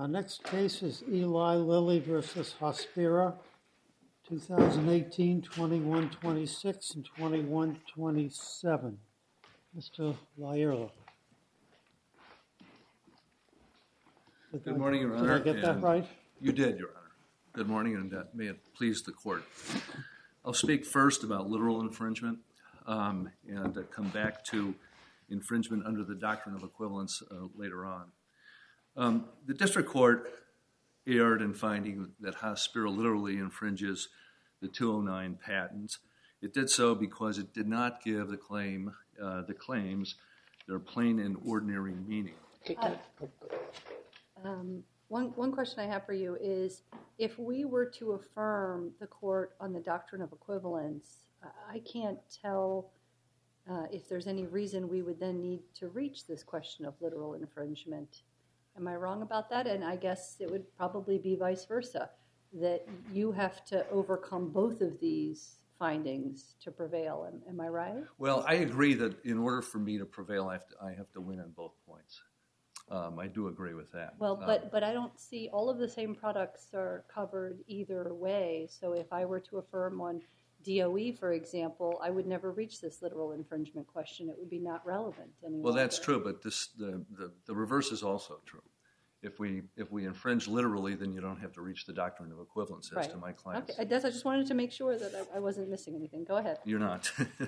Our next case is Eli Lilly versus Hospira, 2018, 2126 and 2127. Mr. Laierla. Good morning, Your Honor. Did I get that right? You did, Your Honor. Good morning, and may it please the Court. I'll speak first about literal infringement and come back to infringement under the doctrine of equivalence later on. The District Court erred in finding that Hospira literally infringes the 209 patents. It did so because it did not give the claims their plain and ordinary meaning. One question I have for you is, if we were to affirm the court on the doctrine of equivalence, I can't tell if there's any reason we would then need to reach this question of literal infringement. Am I wrong about that? And I guess it would probably be vice versa, that you have to overcome both of these findings to prevail. Am I right? Well, I agree that in order for me to prevail, I have to win on both points. I do agree with that. Well, but I don't see all of the same products are covered either way. So if I were to affirm on DOE, for example, I would never reach this literal infringement question. It would be not relevant any longer. Well, that's true, but the reverse is also true. If we infringe literally, then you don't have to reach the doctrine of equivalence as to my clients. Okay, I just wanted to make sure that I wasn't missing anything. Go ahead. You're not.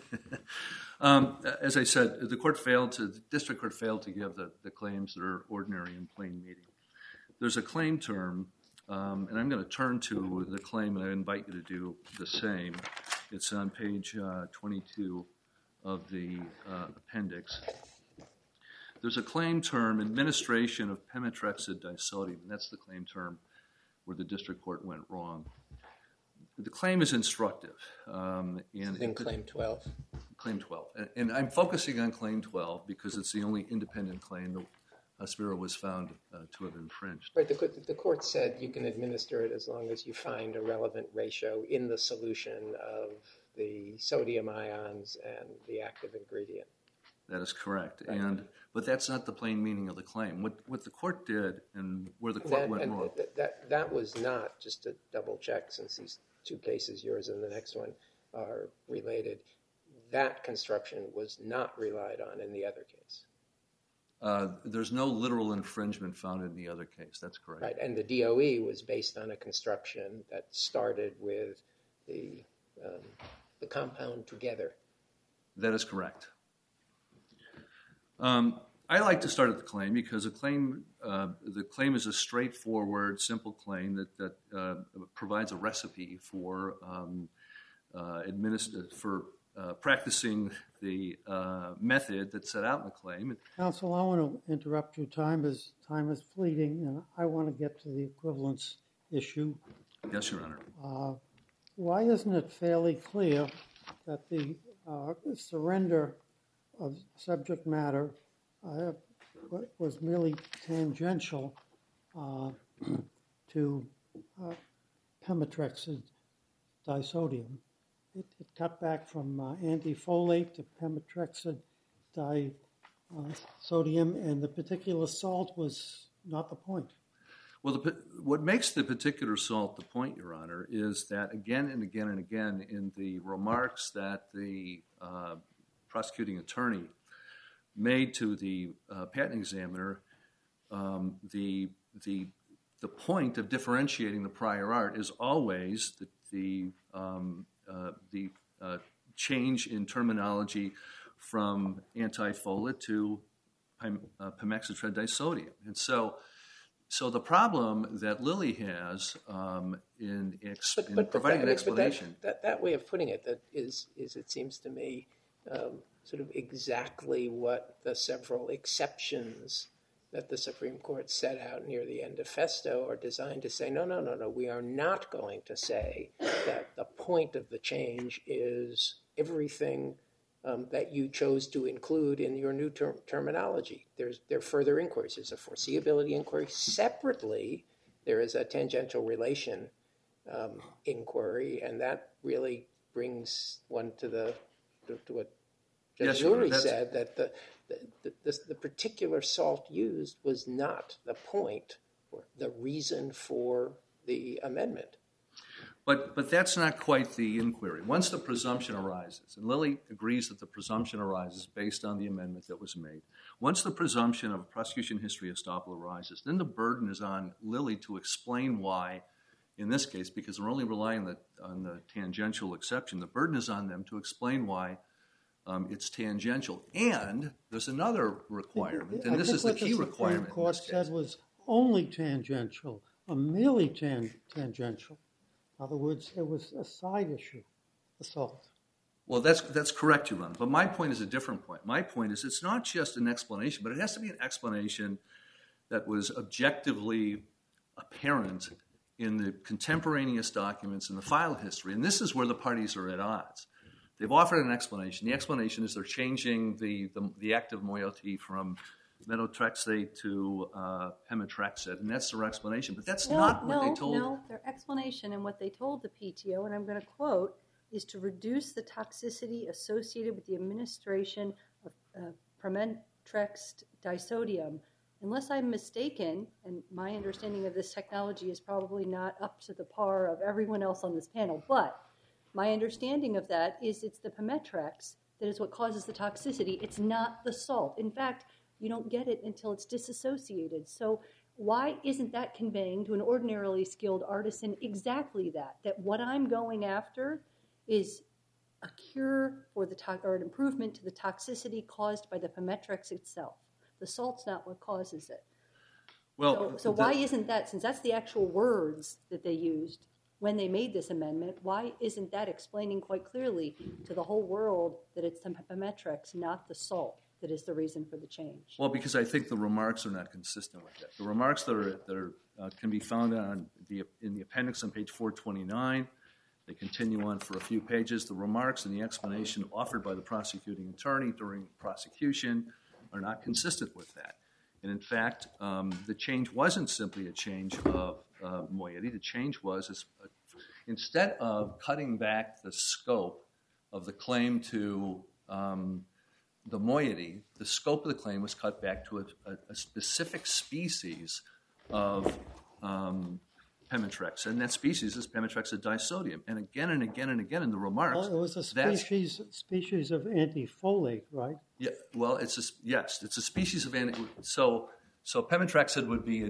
As I said, the District Court failed to give the claims that are ordinary and plain meaning. There's a claim term, and I'm going to turn to the claim, and I invite you to do the same. It's on page 22 of the appendix. There's a claim term, administration of pemetrexid disodium, and that's the claim term where the District Court went wrong. The claim is instructive. In Claim 12? Claim 12. And I'm focusing on Claim 12 because it's the only independent claim that Hospira was found to have infringed. Right. The court said you can administer it as long as you find a relevant ratio in the solution of the sodium ions and the active ingredient. That is correct. Right. But that's not the plain meaning of the claim. What the court did and where the court went wrong. That was not, just to double check since these two cases, yours and the next one, are related, that construction was not relied on in the other case. There's no literal infringement found in the other case. That's correct. Right, and the DOE was based on a construction that started with the compound together. That is correct. I like to start at the claim because the claim is a straightforward, simple claim that provides a recipe for practicing the method that's set out in the claim. Counsel, I want to interrupt you. Time is fleeting, and I want to get to the equivalence issue. Yes, Your Honor. Why isn't it fairly clear that the surrender of subject matter was merely tangential to pemetrexid disodium? It cut back from antifolate to pemetrexid disodium, and the particular salt was not the point. Well, what makes the particular salt the point, Your Honor, is that again and again and again in the remarks that the prosecuting attorney made to the patent examiner, the point of differentiating the prior art is always the change in terminology from antifolate to pemetrexid disodium, and so the problem that Lilly has in providing an explanation. That way of putting it is it seems to me, sort of exactly what the several exceptions that the Supreme Court set out near the end of Festo are designed to say, no, we are not going to say that the point of the change is everything that you chose to include in your new terminology. There are further inquiries. There's a foreseeability inquiry. Separately, there is a tangential relation inquiry, and that really brings one to what Judge Lurie said, that the particular salt used was not the point or the reason for the amendment. But that's not quite the inquiry. Once the presumption arises, and Lilly agrees that the presumption arises based on the amendment that was made, once the presumption of prosecution history estoppel arises, then the burden is on Lilly to explain why, in this case, because we're only relying on the tangential exception, the burden is on them to explain why it's tangential. And there's another requirement, and this is the key requirement. The Supreme Court said was only tangential, or merely tangential. In other words, it was a side issue, assault. Well, that's correct, Your Honor. But my point is a different point. My point is it's not just an explanation, but it has to be an explanation that was objectively apparent in the contemporaneous documents in the file history. And this is where the parties are at odds. They've offered an explanation. The explanation is they're changing the active moiety from methotrexate to pemetrexate, and that's their explanation. But that's not what they told. No, their explanation and what they told the PTO, and I'm going to quote, is to reduce the toxicity associated with the administration of pemetrexed disodium. Unless I'm mistaken, and my understanding of this technology is probably not up to the par of everyone else on this panel, but my understanding of that is it's the pemetrex that is what causes the toxicity. It's not the salt. In fact, you don't get it until it's disassociated. So why isn't that conveying to an ordinarily skilled artisan exactly that? That what I'm going after is a cure for or an improvement to the toxicity caused by the pemetrex itself. The salt's not what causes it. Well, so why isn't that, since that's the actual words that they used when they made this amendment, why isn't that explaining quite clearly to the whole world that it's the pemetrex, not the salt, that is the reason for the change? Well, because I think the remarks are not consistent with that. The remarks that can be found in the appendix on page 429, they continue on for a few pages. The remarks and the explanation offered by the prosecuting attorney during prosecution are not consistent with that. And in fact, the change wasn't simply a change of moiety. The change was, instead of cutting back the scope of the claim to the moiety, the scope of the claim was cut back to a specific species of pemetrex, and that species is pemetrexate disodium. And again and again and again in the remarks, well, it was a species of antifolate, right? Yeah. Well, it's a species of so pemetrexate would be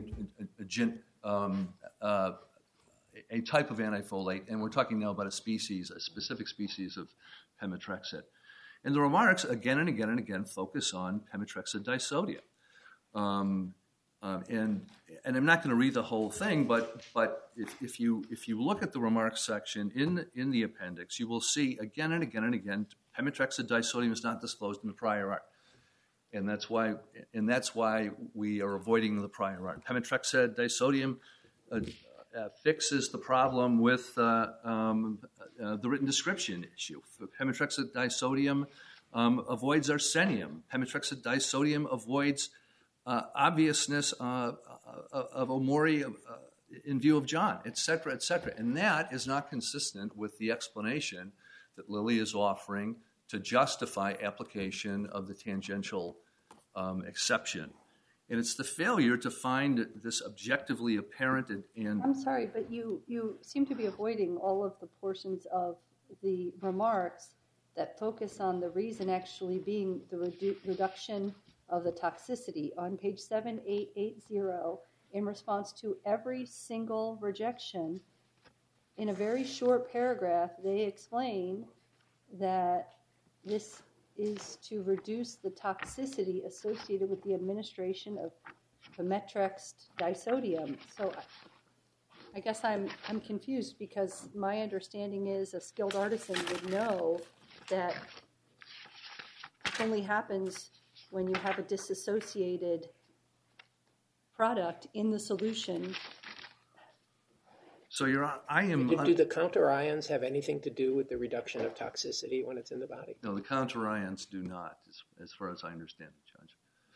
a type of antifolate, and we're talking now about a specific species of pemetrexate. And the remarks again and again and again focus on pemetrexate disodium. And I'm not going to read the whole thing, but if you look at the remarks section in the appendix, you will see again and again and again pemetrexate disodium is not disclosed in the prior art, and that's why we are avoiding the prior art. Pemetrexate disodium fixes the problem with the written description issue. Pemetrexate disodium avoids arsenium. Pemetrexate disodium avoids obviousness of Omori in view of John, et cetera, et cetera. And that is not consistent with the explanation that Lilly is offering to justify application of the tangential exception. And it's the failure to find this objectively apparent and I'm sorry, but you seem to be avoiding all of the portions of the remarks that focus on the reason actually being the reduction of the toxicity. On page 7880, in response to every single rejection, in a very short paragraph, they explain that this is to reduce the toxicity associated with the administration of pemetrexed disodium. So I guess I'm confused, because my understanding is a skilled artisan would know that it only happens when you have a disassociated product in the solution. so I am. Do the counter ions have anything to do with the reduction of toxicity when it's in the body? No, the counter ions do not, as far as I understand it,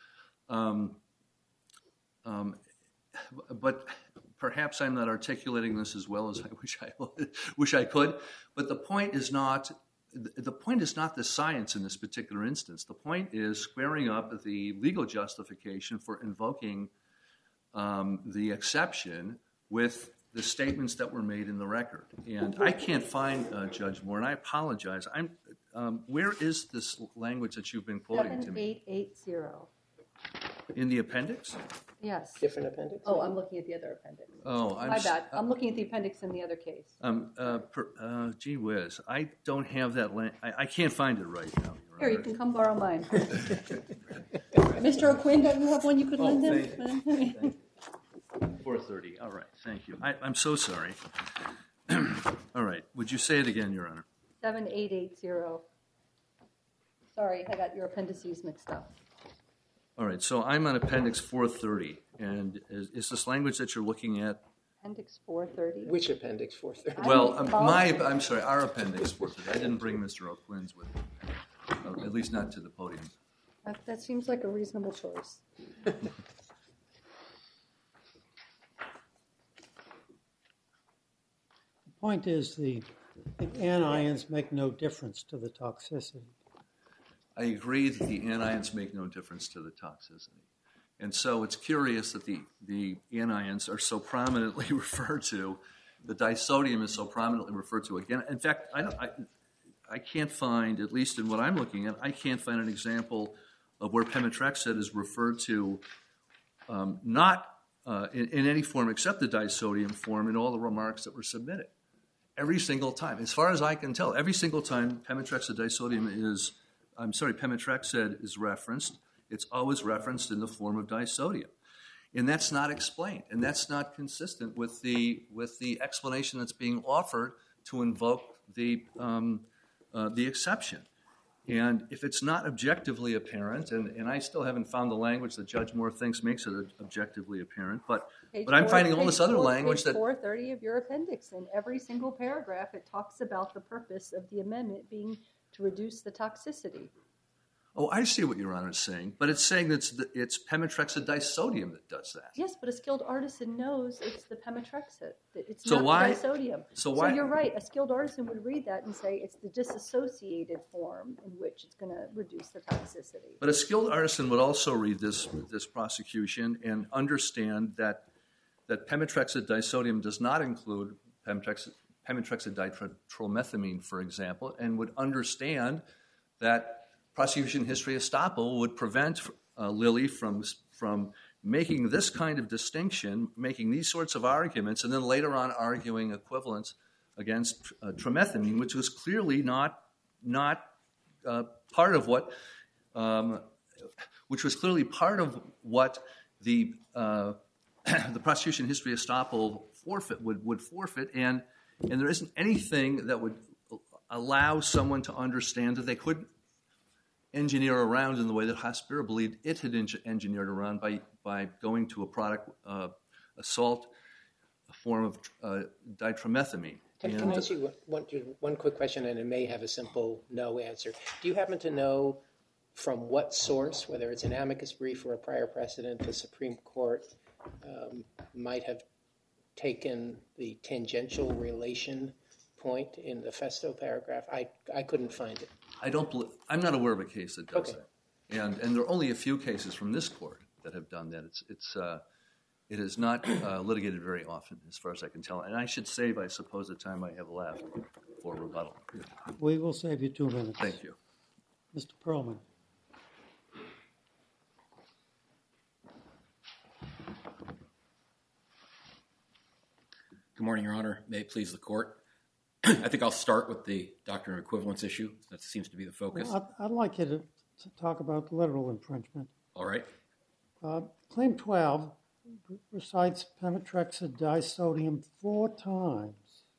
Judge. But perhaps I'm not articulating this as well as I wish I could. But the point is not the science in this particular instance. The point is squaring up the legal justification for invoking the exception with the statements that were made in the record. And I can't find, Judge Moore, and I apologize. Where is this language that you've been quoting to me? 7880. In the appendix? Yes. Different appendix? Oh, I'm looking at the other appendix. Oh, My bad. I'm looking at the appendix in the other case. Gee whiz, I don't have that. I can't find it right now. Here, you can come borrow mine. Mr. O'Quinn, don't you have one you could lend him? Thank you. 4:30. All right. Thank you. I'm so sorry. All right. Would you say it again, Your Honor? 7880. Sorry, I got your appendices mixed up. All right. So I'm on Appendix 430, and is this language that you're looking at? Appendix 430. Which appendix 430? Well, I'm sorry, our Appendix 430. I didn't bring Mr. O'Quinn's with me, at least not to the podium. That seems like a reasonable choice. The point is the anions make no difference to the toxicity. I agree that the anions make no difference to the toxicity. And so it's curious that the anions are so prominently referred to, the disodium is so prominently referred to again. In fact, I can't find, at least in what I'm looking at, I can't find an example of where pemetrexed is referred to not in any form except the disodium form in all the remarks that were submitted. Every single time, as far as I can tell, every single time pemetrexed is referenced, it's always referenced in the form of disodium. And that's not explained, and that's not consistent with the explanation that's being offered to invoke the exception. And if it's not objectively apparent, and I still haven't found the language that Judge Moore thinks makes it objectively apparent, but I'm finding all this other language that... Page 430 of your appendix, in every single paragraph, it talks about the purpose of the amendment being to reduce the toxicity. Oh, I see what Your Honor is saying, but it's saying that it's pemetrexed disodium that does that. Yes, but a skilled artisan knows it's the pemetrexed. It's So not why- the disodium. so why- you're right. A skilled artisan would read that and say it's the disassociated form in which it's going to reduce the toxicity. But a skilled artisan would also read this prosecution and understand that pemetrexed disodium does not include pemetrexed ditromethamine, for example, and would understand that prosecution history estoppel would prevent Lilly from making this kind of distinction, making these sorts of arguments, and then later on arguing equivalence against tromethamine, which was clearly not part of what, the prosecution history estoppel would forfeit, and there isn't anything that would allow someone to understand that they couldn't engineer around in the way that Hospira believed it had engineered around by going to a product, a salt, a form of ditromethamine. Can I ask you one quick question, and it may have a simple no answer. Do you happen to know from what source, whether it's an amicus brief or a prior precedent, the Supreme Court might have taken the tangential relation point in the Festo paragraph? I couldn't find it. I'm not aware of a case that does Okay. that, and there are only a few cases from this court that have done that. It is not litigated very often, as far as I can tell. And I should save, I suppose, the time I have left for rebuttal. We will save you 2 minutes. Thank you. Mr. Perlman. Good morning, Your Honor. May it please the court. I think I'll start with the doctrine of equivalence issue. That seems to be the focus. Well, I'd like you to talk about literal infringement. All right. Claim 12 recites pemetrexed disodium 4 times.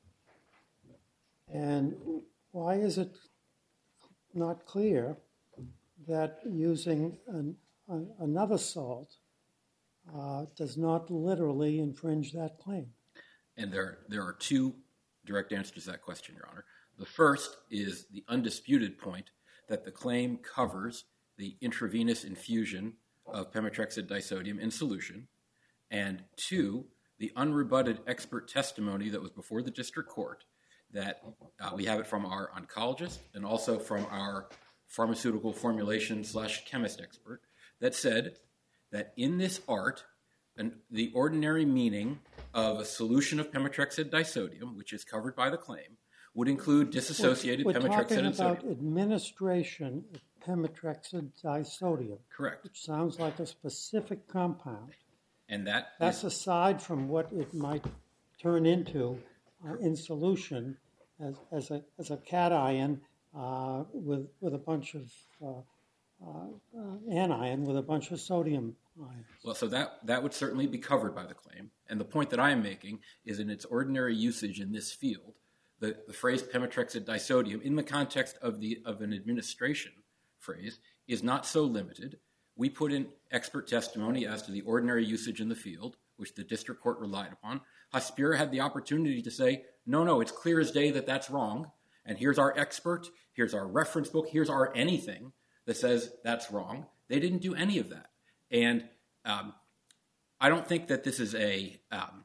And why is it not clear that using another salt does not literally infringe that claim? And there are two direct answers to that question, Your Honor. The first is the undisputed point that the claim covers the intravenous infusion of pemetrexed disodium in solution, and two, the unrebutted expert testimony that was before the district court that we have it from our oncologist and also from our pharmaceutical formulation / chemist expert that said that in this art, the ordinary meaning of a solution of pemetrexid disodium, which is covered by the claim, would include dissociated pemetrexid and We're talking about sodium. administration of pemetrexid disodium. Correct. Which sounds like a specific compound. And That's aside from what it might turn into in solution as a cation with a bunch of anion with a bunch of sodium ions. Well, so that would certainly be covered by the claim. And the point that I am making is in its ordinary usage in this field, the phrase pemetrexid disodium in the context of an administration phrase is not so limited. We put in expert testimony as to the ordinary usage in the field, which the district court relied upon. Hospira had the opportunity to say, no, it's clear as day that that's wrong. And here's our expert, here's our reference book, here's our anything that says that's wrong. They didn't do any of that. And I don't think that this is a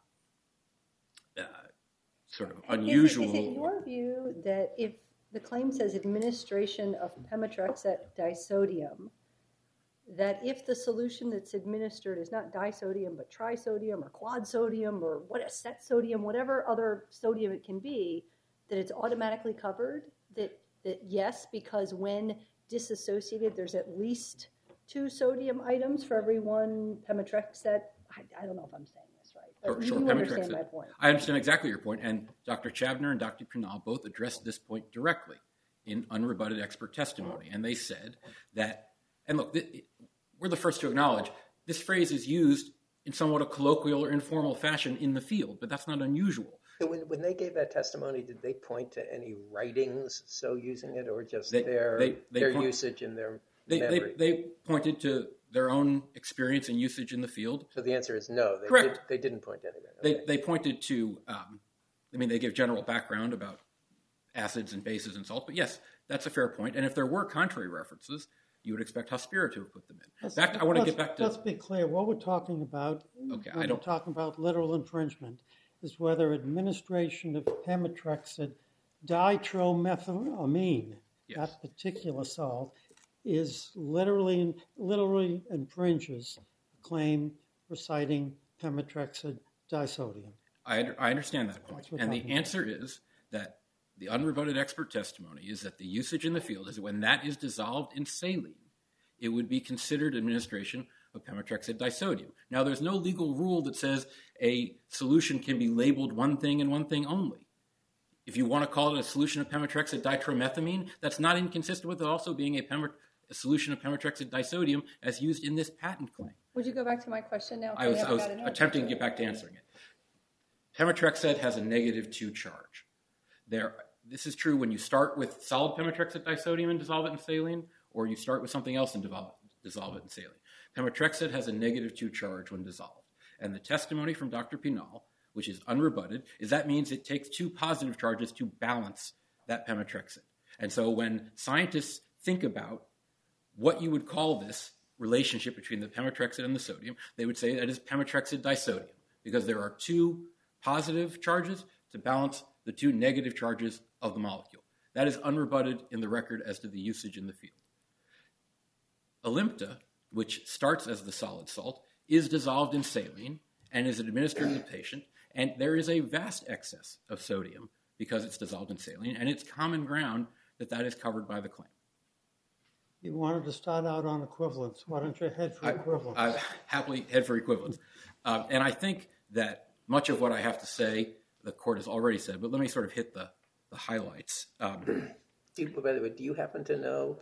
sort of unusual... Is it your view that if the claim says administration of pemetrexid disodium, that if the solution that's administered is not disodium but trisodium or quad sodium or set sodium, whatever other sodium it can be, that it's automatically covered? That yes, because when disassociated, there's at least 2 sodium items for every one pemetrexid. I don't know if I'm saying this right, but Sure, you understand my point. I understand exactly your point, and Dr. Chabner and Dr. Pinal both addressed this point directly in unrebutted expert testimony, and they said that, and look, we're the first to acknowledge this phrase is used in somewhat a colloquial or informal fashion in the field, but that's not unusual. So when they gave that testimony, did they point to any writings so using it, or just their usage in their memory? They pointed to their own experience and usage in the field. So the answer is no. Correct. They didn't point to anything. Okay. They pointed to, they give general background about acids and bases and salts, but yes, that's a fair point. And if there were contrary references, you would expect Hospira to have put them in. I want to get back to... Let's be clear. What we're talking about when we're talking about literal infringement is whether administration of pemetrexid ditromethylamine, that particular salt, is literally infringes the claim reciting pemetrexid disodium. I understand that point. And the answer is that the unrebutted expert testimony is that the usage in the field is that when that is dissolved in saline, it would be considered administration of pemetrexid disodium. Now, there's no legal rule that says a solution can be labeled one thing and one thing only. If you want to call it a solution of pemetrexid ditromethamine, that's not inconsistent with it also being a solution of pemetrexid disodium as used in this patent claim. Would you go back to my question now? I was attempting to get back to answering it. Pemetrexid has a -2 charge. This is true when you start with solid pemetrexid disodium and dissolve it in saline, or you start with something else and dissolve it in saline. Pemetrexid has a -2 charge when dissolved. And the testimony from Dr. Pinal, which is unrebutted, is that means it takes 2 positive charges to balance that pemetrexid. And so when scientists think about what you would call this relationship between the pemetrexid and the sodium, they would say that is pemetrexid disodium, because there are 2 positive charges to balance the 2 negative charges of the molecule. That is unrebutted in the record as to the usage in the field. Alimta, which starts as the solid salt, is dissolved in saline and is administered to the patient, and there is a vast excess of sodium because it's dissolved in saline, and it's common ground that that is covered by the claim. You wanted to start out on equivalence. Why don't you head for equivalence? I happily head for equivalence. And I think that much of what I have to say, the court has already said, but let me sort of hit the highlights. By the way, do you happen to know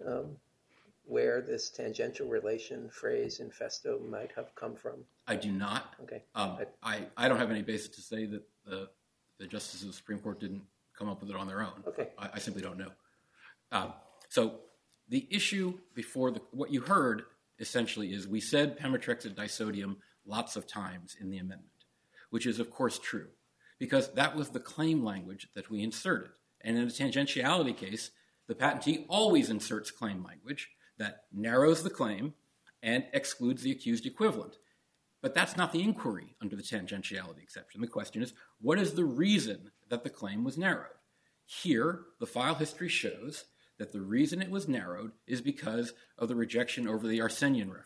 where this tangential relation phrase in Festo might have come from? I do not. Okay. I don't have any basis to say that the justices of the Supreme Court didn't come up with it on their own. Okay. I simply don't know. So the issue before what you heard essentially is we said pemetrexid disodium lots of times in the amendment, which is of course true, because that was the claim language that we inserted. And in a tangentiality case, the patentee always inserts claim language that narrows the claim and excludes the accused equivalent. But that's not the inquiry under the tangentiality exception. The question is, what is the reason that the claim was narrowed? Here, the file history shows that the reason it was narrowed is because of the rejection over the Arsenian reference,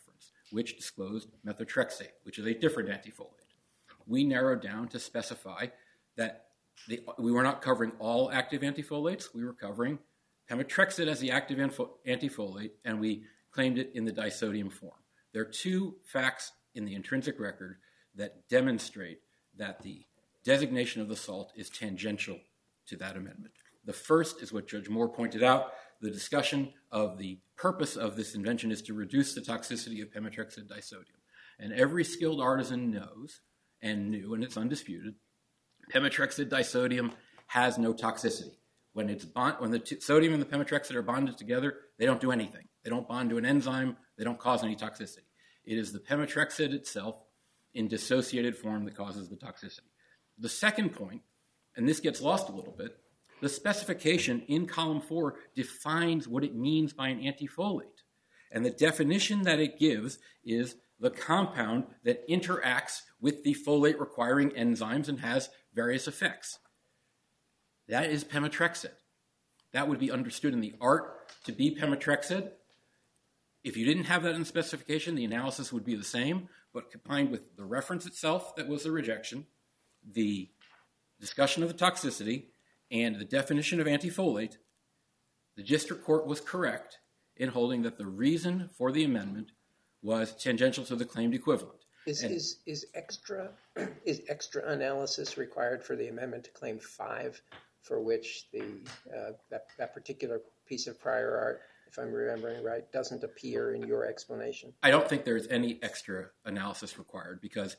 which disclosed methotrexate, which is a different antifolate. We narrowed down to specify that we were not covering all active antifolates. We were covering pemetrexed as the active antifolate, and we claimed it in the disodium form. There are two facts in the intrinsic record that demonstrate that the designation of the salt is tangential to that amendment. The first is what Judge Moore pointed out. The discussion of the purpose of this invention is to reduce the toxicity of pemetrexed disodium. And every skilled artisan knows and knew, and it's undisputed, pemetrexed disodium has no toxicity. When the sodium and the pemetrexed are bonded together, they don't do anything. They don't bond to an enzyme. They don't cause any toxicity. It is the pemetrexed itself in dissociated form that causes the toxicity. The second point, and this gets lost a little bit, the specification in column 4 defines what it means by an antifolate. And the definition that it gives is the compound that interacts with the folate-requiring enzymes and has various effects. That is pemetrexed. That would be understood in the art to be pemetrexed. If you didn't have that in the specification, the analysis would be the same, but combined with the reference itself that was the rejection, the discussion of the toxicity, and the definition of antifolate, the district court was correct in holding that the reason for the amendment was tangential to the claimed equivalent. Is extra analysis required for the amendment to Claim 5, for which that particular piece of prior art, if I'm remembering right, doesn't appear in your explanation? I don't think there's any extra analysis required, because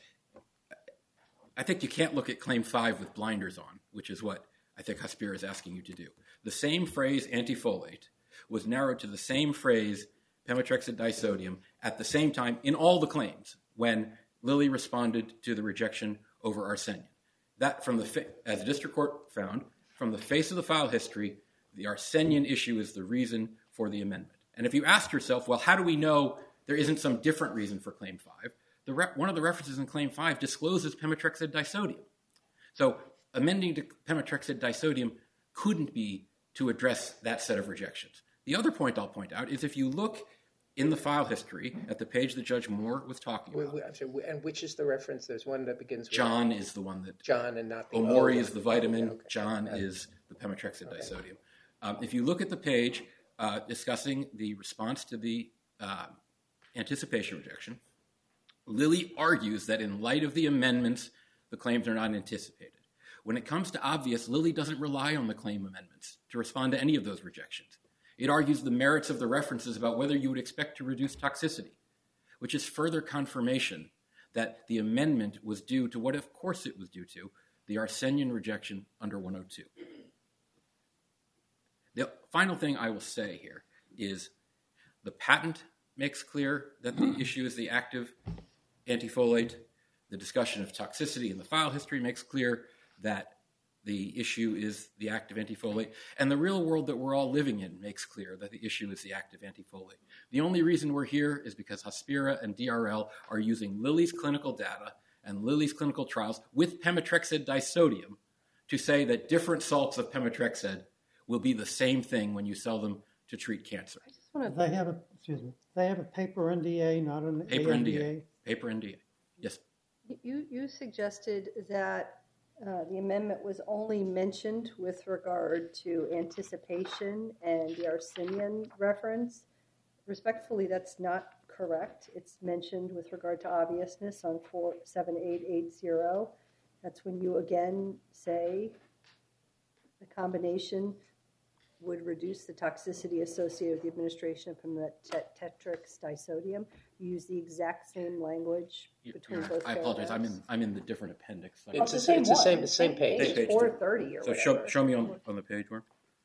I think you can't look at Claim 5 with blinders on, which is what I think Hospira is asking you to do. The same phrase, antifolate, was narrowed to the same phrase, pemetrexed disodium, at the same time in all the claims when Lilly responded to the rejection over Arsenium. That, as the district court found, from the face of the file history, the Arsenium issue is the reason for the amendment. And if you ask yourself, well, how do we know there isn't some different reason for Claim 5? One of the references in Claim 5 discloses pemetrexed disodium. So amending to pemetrexed disodium couldn't be to address that set of rejections. The other point I'll point out is if you look in the file history at the page that Judge Moore was talking about. And which is the reference? There's one that begins with John is the one that... John and not the... Omori is the vitamin. Okay. John is the pemetrexed disodium. If you look at the page discussing the response to the anticipation rejection, Lilly argues that in light of the amendments, the claims are not anticipated. When it comes to obvious, Lilly doesn't rely on the claim amendments to respond to any of those rejections. It argues the merits of the references about whether you would expect to reduce toxicity, which is further confirmation that the amendment was due to what, of course, it was due to, the Arsenium rejection under 102. The final thing I will say here is the patent makes clear that the issue is the active antifolate. The discussion of toxicity in the file history makes clear that the issue is the active antifolate. And the real world that we're all living in makes clear that the issue is the active antifolate. The only reason we're here is because Hospira and DRL are using Lilly's clinical data and Lilly's clinical trials with pemetrexed disodium to say that different salts of pemetrexed will be the same thing when you sell them to treat cancer. They have a paper NDA, not an paper ANDA. NDA. Paper NDA. Yes. You suggested that the amendment was only mentioned with regard to anticipation and the Arsenium reference. Respectfully, that's not correct. It's mentioned with regard to obviousness on 47880. That's when you again say the combination would reduce the toxicity associated with the administration of pemetrexed disodium. You use the exact same language between both I apologize. paragraphs. I'm in the different appendix. It's the same page. Page 430 or so whatever. show me on the page where.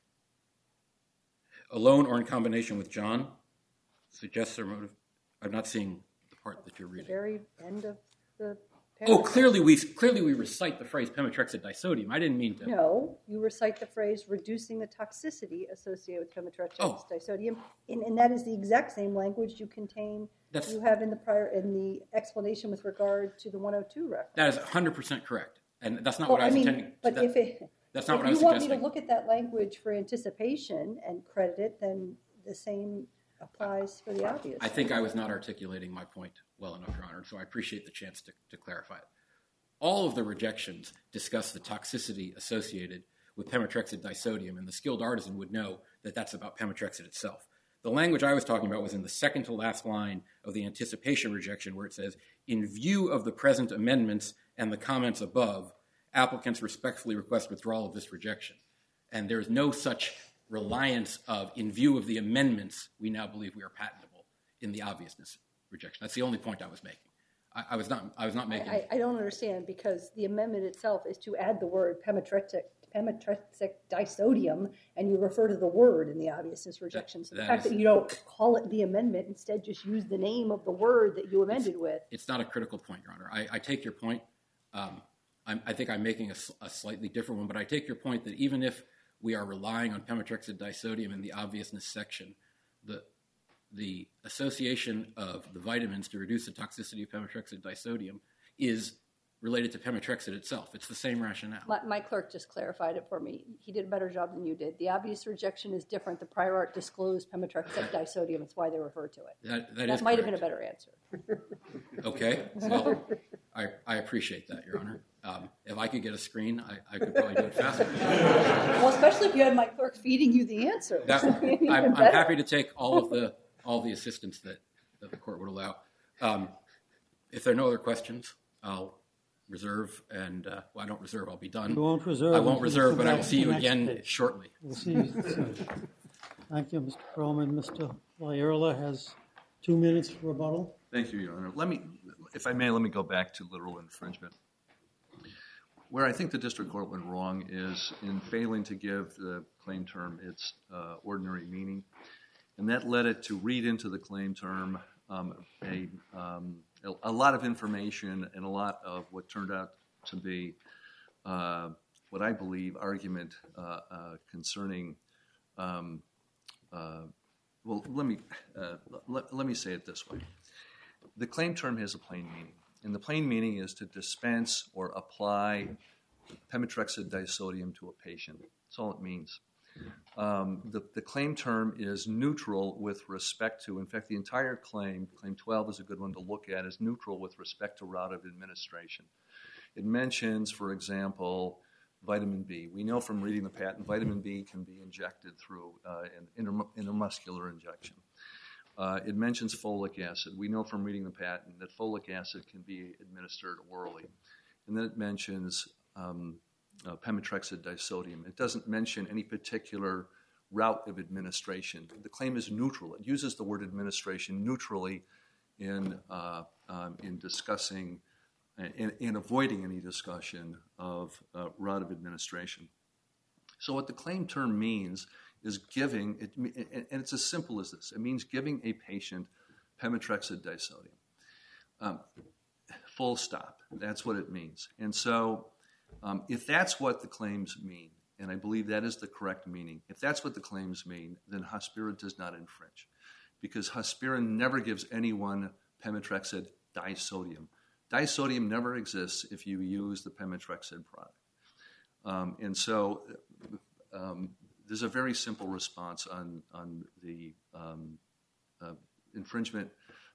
Alone or in combination with John suggests their motive. I'm not seeing the part that you're reading. The very end of the paragraph. Oh, clearly we recite the phrase pemetrexed disodium. I didn't mean to. No, you recite the phrase reducing the toxicity associated with pemetrexed disodium, and that is the exact same language you have in the explanation with regard to the 102 reference. That is 100% correct, and that's not what I was intending. But that's not what I if was you want suggesting. me to look at that language for anticipation and credit it, then the same applies for the obvious. I think I was not articulating my point well enough, Your Honor, so I appreciate the chance to clarify it. All of the rejections discuss the toxicity associated with pemetrexed disodium, and the skilled artisan would know that that's about pemetrexed itself. The language I was talking about was in the second to last line of the anticipation rejection, where it says, in view of the present amendments and the comments above, applicants respectfully request withdrawal of this rejection. And there is no such reliance of, in view of the amendments, we now believe we are patentable in the obviousness rejection. That's the only point I was making. I was not making. I don't understand, because the amendment itself is to add the word pemetrexed disodium, and you refer to the word in the obviousness rejection. So the fact that you don't call it the amendment, instead just use the name of the word that you amended with. It's not a critical point, Your Honor. I take your point. I think I'm making a slightly different one, but I take your point that even if we are relying on pemetrexed disodium in the obviousness section, the association of the vitamins to reduce the toxicity of pemetrexed disodium is related to pemetrexed itself. It's the same rationale. My clerk just clarified it for me. He did a better job than you did. The obvious rejection is different. The prior art disclosed pemetrexed disodium. That's why they refer to it. That might have been a better answer. Okay. Well, I appreciate that, Your Honor. If I could get a screen, I could probably do it faster. Well, especially if you had my clerk feeding you the answer. I'm happy to take all the assistance that the court would allow. If there are no other questions, I'll reserve, and well, I don't reserve, I'll be done. You won't reserve. I won't reserve, but I will see you again shortly. We'll see you soon. Thank you, Mr. Perlman. Mr. Laierla has 2 minutes for rebuttal. Thank you, Your Honor. If I may, let me go back to literal infringement. Where I think the district court went wrong is in failing to give the claim term its ordinary meaning, and that led it to read into the claim term a lot of information and a lot of what turned out to be what I believe argument concerning. Well, let me say it this way: the claim term has a plain meaning, and the plain meaning is to dispense or apply pemetrexed disodium to a patient. That's all it means. The claim term is neutral with respect to, in fact, the entire claim 12 is a good one to look at, is neutral with respect to route of administration. It mentions, for example, vitamin B. We know from reading the patent, vitamin B can be injected through an intramuscular injection. It mentions folic acid. We know from reading the patent that folic acid can be administered orally. And then it mentions pemetrexed disodium. It doesn't mention any particular route of administration. The claim is neutral. It uses the word administration neutrally in discussing in avoiding any discussion of route of administration. So what the claim term means is giving, and it's as simple as this. It means giving a patient pemetrexed disodium. Full stop. That's what it means. And so if that's what the claims mean, and I believe that is the correct meaning, if that's what the claims mean, then Hospira does not infringe, because Hospira never gives anyone pemetrexed disodium. Disodium never exists if you use the pemetrexed product. And so there's a very simple response on the infringement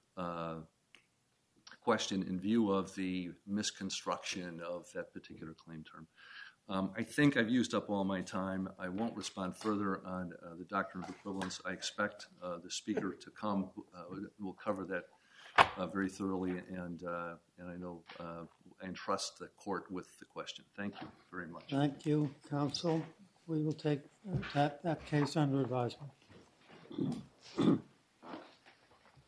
question in view of the misconstruction of that particular claim term. I think I've used up all my time. I won't respond further on the doctrine of equivalence. I expect the speaker to come. We'll cover that very thoroughly, and I know I entrust the court with the question. Thank you very much. Thank you, counsel. We will take that case under advisement.